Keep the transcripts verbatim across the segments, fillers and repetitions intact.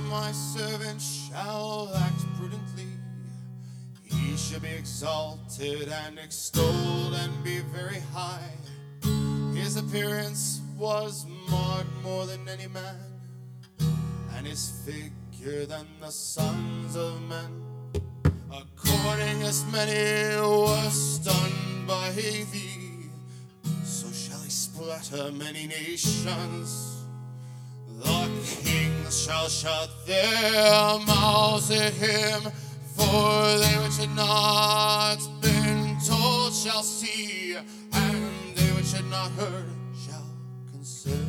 my servant shall act prudently. He shall be exalted and extolled and be very high. His appearance was marred more than any man, and his figure than the sons of men. According as many were stunned by thee, so shall he splatter many nations. The kings shall shut their mouths at him, for they which had not been told shall see, and they which had not heard shall consider.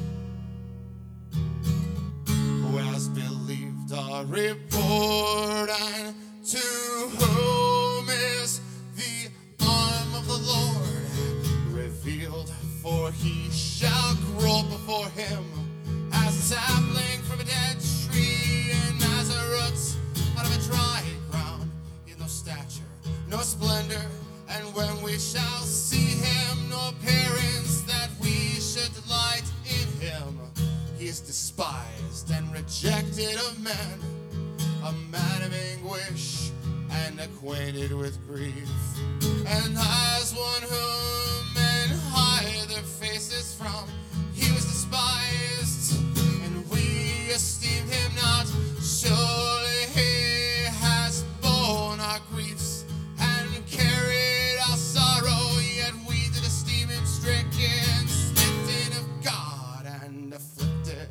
Who has believed our report, and to whom is the arm of the Lord revealed? For he shall grow before him as a sapling from a dead tree, and as a root out of a dry ground. He has no stature, no splendor, and when we shall see him, no appearance that we should delight in him. He is despised and rejected of men, a man of anguish and acquainted with grief, and as one whom men hide their faces from. He was despised, and we esteemed him not. Surely he has borne our griefs and carried our sorrow, yet we did esteem him stricken, smitten of God, and afflicted.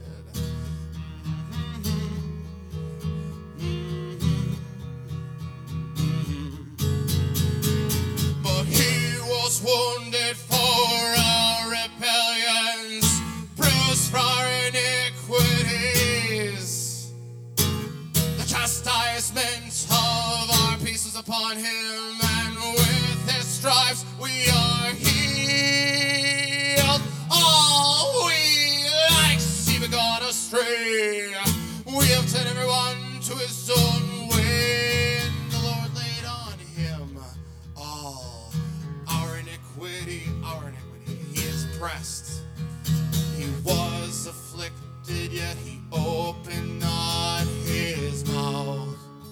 But he was wounded for our rebellions, bruised for our iniquities. The chastisement of our peace was upon him, and with his stripes we are healed. All we like sheep have gone astray. We have turned everyone to his own way, and the Lord laid on him all our iniquity, our iniquity. He is oppressed, he was afflicted, yet he opened not his mouth.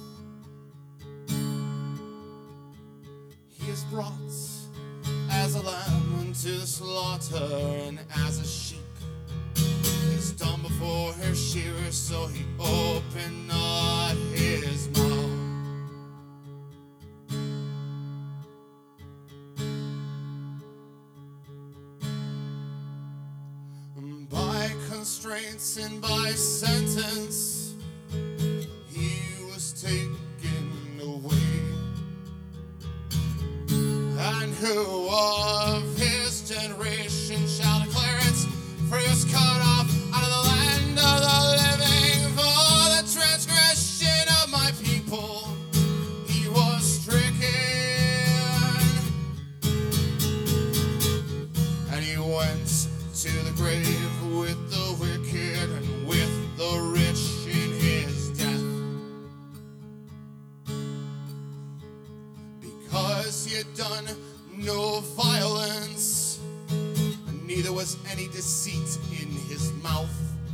He is brought as a lamb unto the slaughter, and as a sheep is dumb before her shearer, so he opened not his mouth. By constraints and by sentence he was taken away, and who of his generation shall declare it? For he was cut off out of the land of the living. For the transgression of my people he was stricken, and he went to the grave with the wicked and with the rich in his death, because he had done no violence, neither was any deceit in his mouth.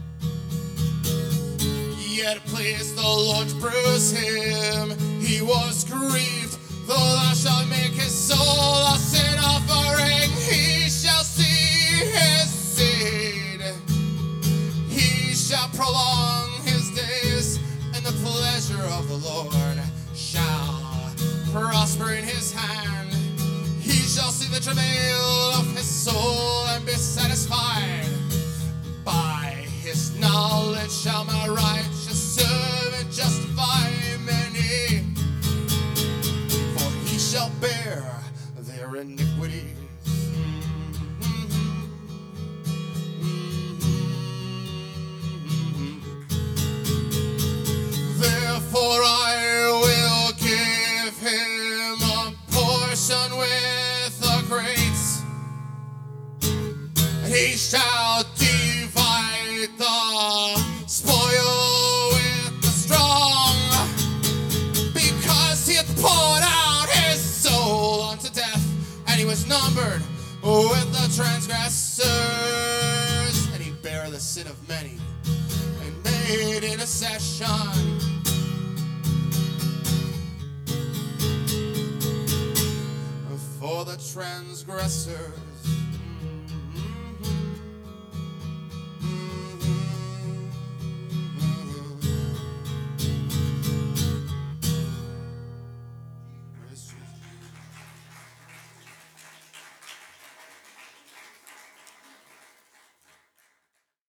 Yet it pleased the Lord to bruise him, he was grieved. Though thou shalt make his soul a sin offering, he shall see his seed. He shall prolong his days, and the pleasure of the Lord shall prosper in his hand. He shall see the travail of his soul and be satisfied. By his knowledge shall my righteous servant justify many, for he shall bear their iniquities. Therefore I will give him a portion with the great, and he shall divide the spoil with the strong, because he hath poured out his soul unto death, and he was numbered with the transgressors, and he bare the sin of many, and made made intercession for the transgressors.